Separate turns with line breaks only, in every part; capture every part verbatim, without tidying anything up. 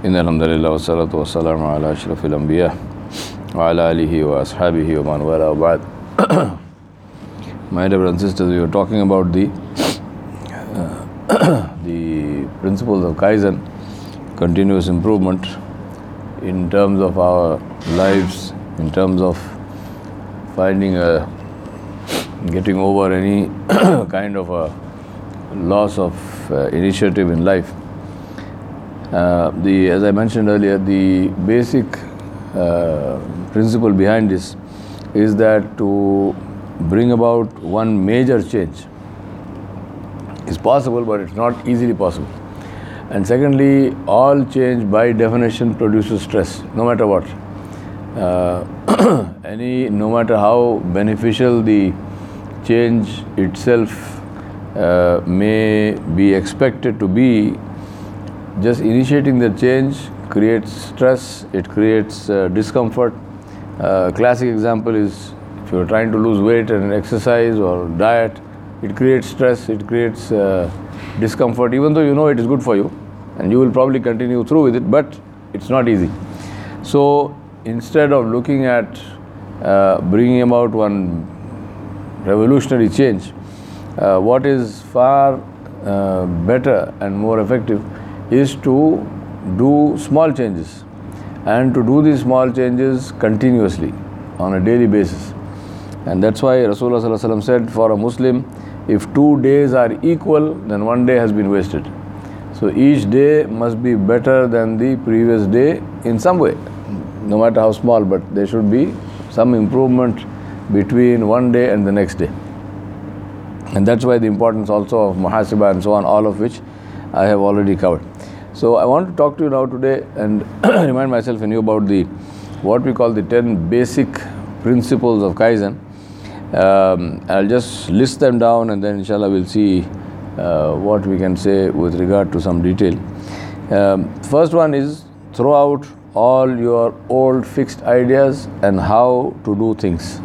إن الحمد لله والصلاة والسلام على أشرف الأنبياء وعلى آله وأصحابه ومن والاه وبعد. My dear brothers and sisters, we were talking about the uh, the principles of Kaizen, continuous improvement in terms of our lives, in terms of finding a getting over any kind of a loss of uh, initiative in life. Uh, the as I mentioned earlier, the basic uh, principle behind this is that to bring about one major change is possible, but it's not easily possible. And secondly, all change by definition produces stress, no matter what. Uh, any, no matter how beneficial the change itself uh, may be expected to be, just initiating the change creates stress, it creates uh, discomfort. Uh, classic example is if you're trying to lose weight and exercise or diet, it creates stress, it creates uh, discomfort, even though you know it is good for you and you will probably continue through with it, but it's not easy. So instead of looking at uh, bringing about one revolutionary change, uh, what is far uh, better and more effective is to do small changes, and to do these small changes continuously on a daily basis. And that's why Rasulullah Sallallahu Alaihi Wasallam said, for a Muslim, if two days are equal, then one day has been wasted. So each day must be better than the previous day in some way, no matter how small, but there should be some improvement between one day and the next day. And that's why the importance also of muhasibah and so on, all of which I have already covered. So I want to talk to you now today and remind myself and you about the what we call the ten basic principles of Kaizen. Um, I'll just list them down and then inshallah we'll see uh, what we can say with regard to some detail. Um, first one is throw out all your old fixed ideas and how to do things.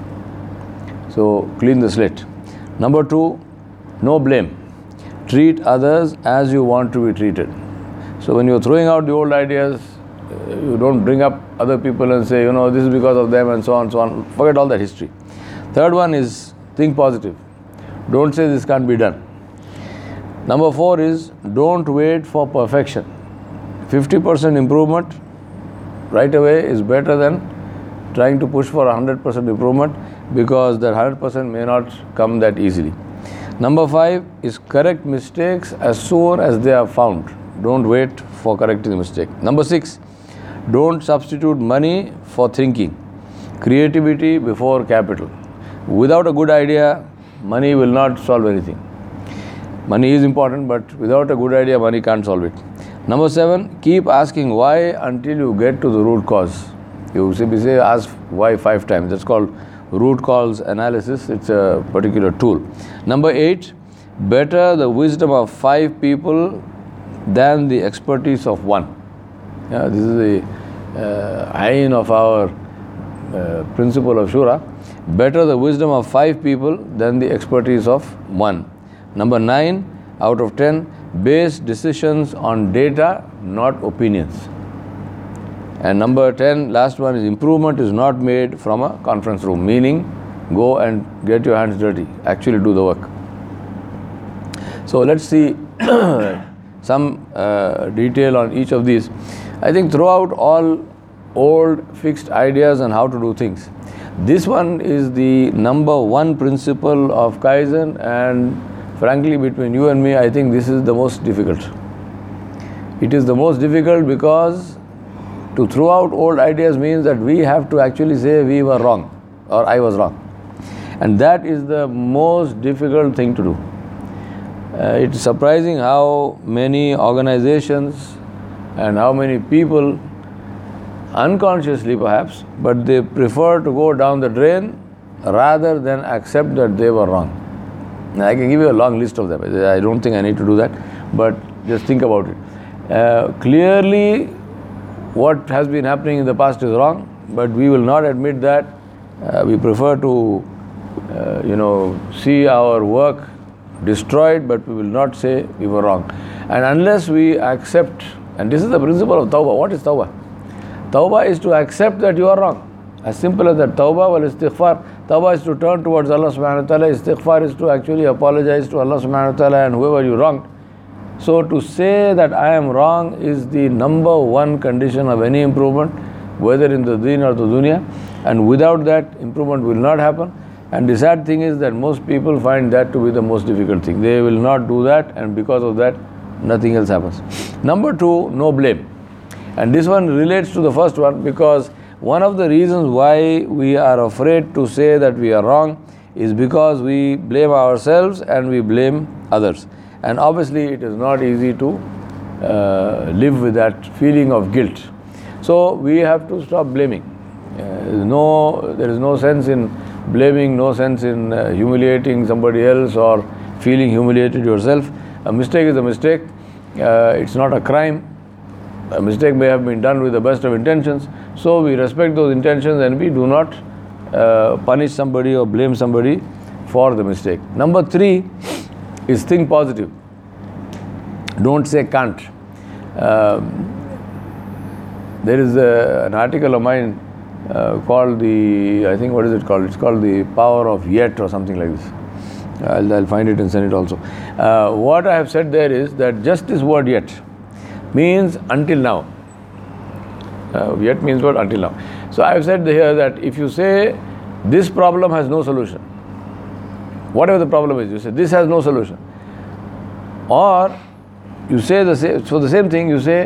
So clean the slate. Number two, no blame. Treat others as you want to be treated. So when you're throwing out the old ideas, you don't bring up other people and say, you know, this is because of them and so on, so on. Forget all that history. Third one is think positive. Don't say this can't be done. Number four is don't wait for perfection. fifty percent improvement right away is better than trying to push for one hundred percent improvement, because that one hundred percent may not come that easily. Number five is correct mistakes as soon as they are found. Don't wait for correcting the mistake. Number six, don't substitute money for thinking. Creativity before capital. Without a good idea, money will not solve anything. Money is important, but without a good idea, money can't solve it. Number seven, keep asking why until you get to the root cause. You simply say ask why five times. That's called root cause analysis. It's a particular tool. Number eight, better the wisdom of five people than the expertise of one. Yeah, this is the uh, ayn of our uh, principle of Shura. Better the wisdom of five people than the expertise of one. Number nine, out of ten, base decisions on data, not opinions. And number ten, last one is improvement is not made from a conference room, meaning go and get your hands dirty, actually do the work. So let's see some uh, detail on each of these. I think throughout all old fixed ideas on how to do things, this one is the number one principle of Kaizen, and frankly between you and me, I think this is the most difficult. It is the most difficult because to throw out old ideas means that we have to actually say we were wrong or I was wrong, and that is the most difficult thing to do. Uh, it's surprising how many organizations and how many people, unconsciously perhaps, but they prefer to go down the drain rather than accept that they were wrong. Now, I can give you a long list of them. I don't think I need to do that, but just think about it. Uh, clearly, what has been happening in the past is wrong, but we will not admit that. Uh, we prefer to, uh, you know, see our work destroyed, but we will not say we were wrong. And unless we accept And this is the principle of tawbah. What is tawbah? Tawbah is to accept that you are wrong. As simple as that. Tawbah wal istighfar. Tawbah is to turn towards Allah subhanahu wa ta'ala. Istighfar is to actually apologize to Allah subhanahu wa ta'ala and whoever you wronged. So to say that I am wrong is the number one condition of any improvement, whether in the deen or the dunya. And without that, improvement will not happen. And the sad thing is that most people find that to be the most difficult thing. They will not do that, and because of that, nothing else happens. Number two, no blame. And this one relates to the first one, because one of the reasons why we are afraid to say that we are wrong is because we blame ourselves and we blame others. And obviously it is not easy to uh, live with that feeling of guilt. So we have to stop blaming. Uh, no, there is no sense in blaming, no sense in uh, humiliating somebody else or feeling humiliated yourself. A mistake is a mistake. Uh, it's not a crime. A mistake may have been done with the best of intentions. So we respect those intentions and we do not uh, punish somebody or blame somebody for the mistake. Number three is think positive. Don't say can't. Um, there is a, an article of mine uh, called the, I think what is it called? It's called The Power of Yet or something like this. I'll, I'll find it and send it also. Uh, what I have said there is that just this word yet means until now. Uh, yet means what? Until now. So I have said here that if you say this problem has no solution, whatever the problem is, you say this has no solution. Or you say the same, so the same thing, you say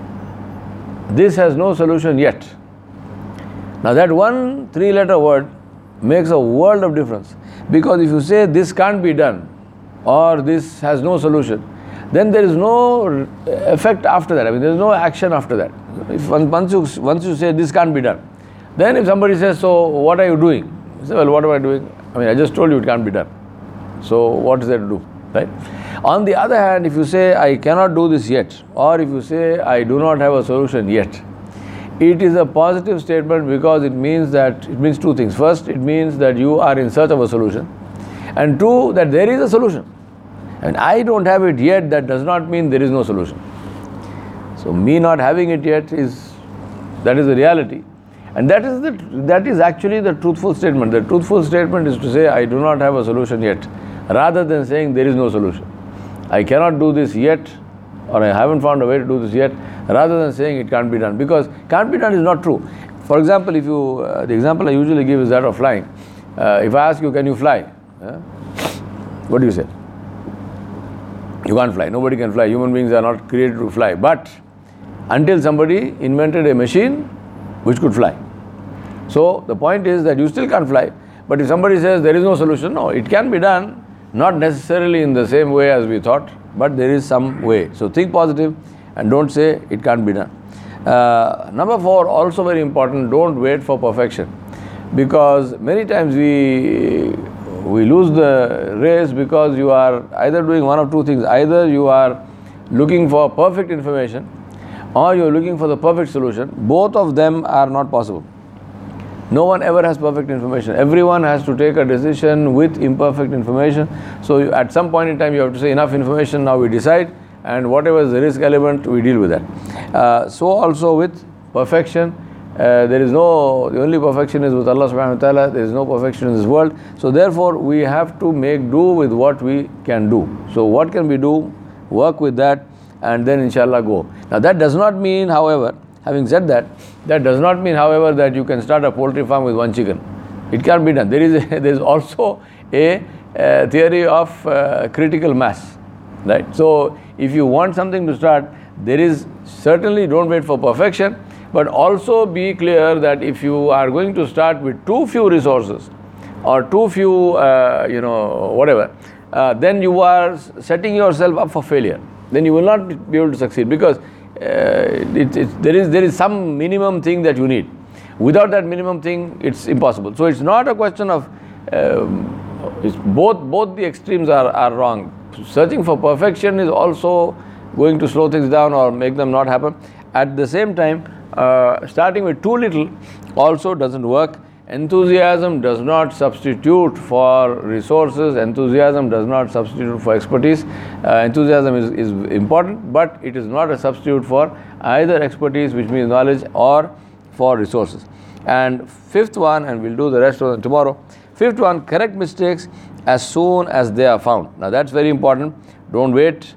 this has no solution yet. Now that one three letter word makes a world of difference, because if you say this can't be done or this has no solution, then there is no effect after that. I mean, there is no action after that. If once you, once you say this can't be done, then if somebody says, so what are you doing? You say, well, what am I doing? I mean, I just told you it can't be done. So what is there to do, right? On the other hand, if you say, I cannot do this yet, or if you say, I do not have a solution yet, it is a positive statement, because it means that, it means two things. First, it means that you are in search of a solution. And two, that there is a solution. And I don't have it yet, that does not mean there is no solution. So me not having it yet is, that is the reality. And that is the, that is actually the truthful statement. The truthful statement is to say, I do not have a solution yet, rather than saying there is no solution. I cannot do this yet, or I haven't found a way to do this yet, rather than saying it can't be done. Because can't be done is not true. For example, if you, uh, the example I usually give is that of flying. Uh, if I ask you, can you fly? Uh, what do you say? You can't fly. Nobody can fly. Human beings are not created to fly. But until somebody invented a machine which could fly. So the point is that you still can't fly. But if somebody says there is no solution, no, it can be done, not necessarily in the same way as we thought, but there is some way. So think positive and don't say it can't be done. Uh, number four, also very important, don't wait for perfection. Because many times we we lose the race because you are either doing one of two things. Either you are looking for perfect information, or you are looking for the perfect solution. Both of them are not possible. No one ever has perfect information. Everyone has to take a decision with imperfect information. So you, at some point in time you have to say enough information, now we decide, and whatever is the risk element, we deal with that. Uh, so also with perfection, uh, there is no, the only perfection is with Allah subhanahu wa ta'ala. There is no perfection in this world. So therefore we have to make do with what we can do. So what can we do? Work with that, and then inshallah go. Now that does not mean, however, having said that, that does not mean, however, that you can start a poultry farm with one chicken. It can't be done. There is a, there is also a, a theory of uh, critical mass, right? So if you want something to start, there is certainly, don't wait for perfection, but also be clear that if you are going to start with too few resources or too few, uh, you know, whatever, uh, then you are setting yourself up for failure. Then you will not be able to succeed, because Uh, it, it, there is there is some minimum thing that you need. Without that minimum thing, it's impossible. So it's not a question of um, it's both both the extremes are, are wrong. Searching for perfection is also going to slow things down or make them not happen. At the same time, uh, starting with too little also doesn't work, enthusiasm does not substitute for resources, enthusiasm does not substitute for expertise. Uh, enthusiasm is, is important, but it is not a substitute for either expertise, which means knowledge, or for resources. And fifth one, and we'll do the rest of it tomorrow, fifth one, correct mistakes as soon as they are found. Now that's very important. Don't wait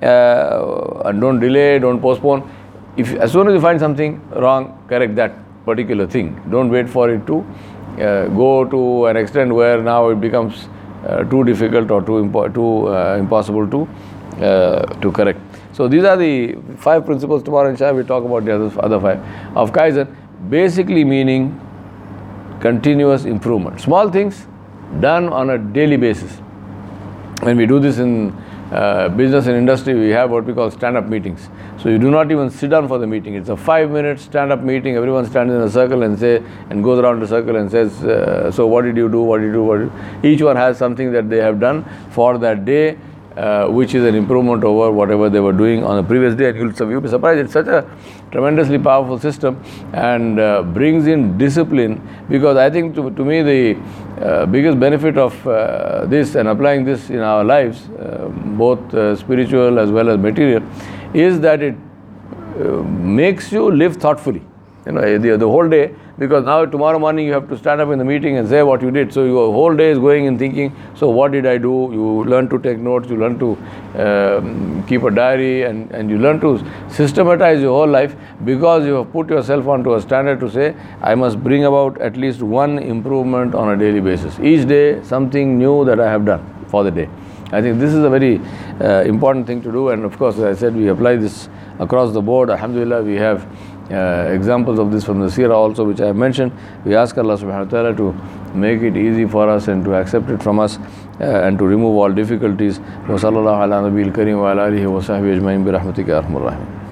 uh, and don't delay, don't postpone. If as soon as you find something wrong, correct that particular thing. Don't wait for it to uh, go to an extent where now it becomes uh, too difficult or too impo- too uh, impossible to uh, to correct. So these are the five principles. Tomorrow inshallah we talk about the other, other five of Kaizen, basically meaning continuous improvement. Small things done on a daily basis. When we do this in uh, business and industry, we have what we call stand-up meetings. So you do not even sit down for the meeting. It's a five-minute stand-up meeting. Everyone stands in a circle and say and goes around the circle and says, uh, "So what did you do? What did you do? What did you?" Each one has something that they have done for that day, uh, which is an improvement over whatever they were doing on the previous day. And you'll, you'll be surprised. It's such a tremendously powerful system, and uh, brings in discipline. Because I think to, to me the uh, biggest benefit of uh, this and applying this in our lives, uh, both uh, spiritual as well as material, is that it uh, makes you live thoughtfully. You know, the, the whole day, because now tomorrow morning you have to stand up in the meeting and say what you did. So your whole day is going in thinking, so what did I do? You learn to take notes, you learn to um, keep a diary, and, and you learn to systematize your whole life, because you have put yourself onto a standard to say, I must bring about at least one improvement on a daily basis. Each day, something new that I have done for the day. I think this is a very uh, important thing to do, and of course, as I said, we apply this across the board. Alhamdulillah, we have uh, examples of this from the Seerah also, which I have mentioned. We ask Allah subhanahu wa ta'ala to make it easy for us and to accept it from us, uh, and to remove all difficulties. Wa sallallahu ala nabiyil kareem wa ala alihi wa sahbihi ajma'in bi rahmatika ya arhamar rahimin.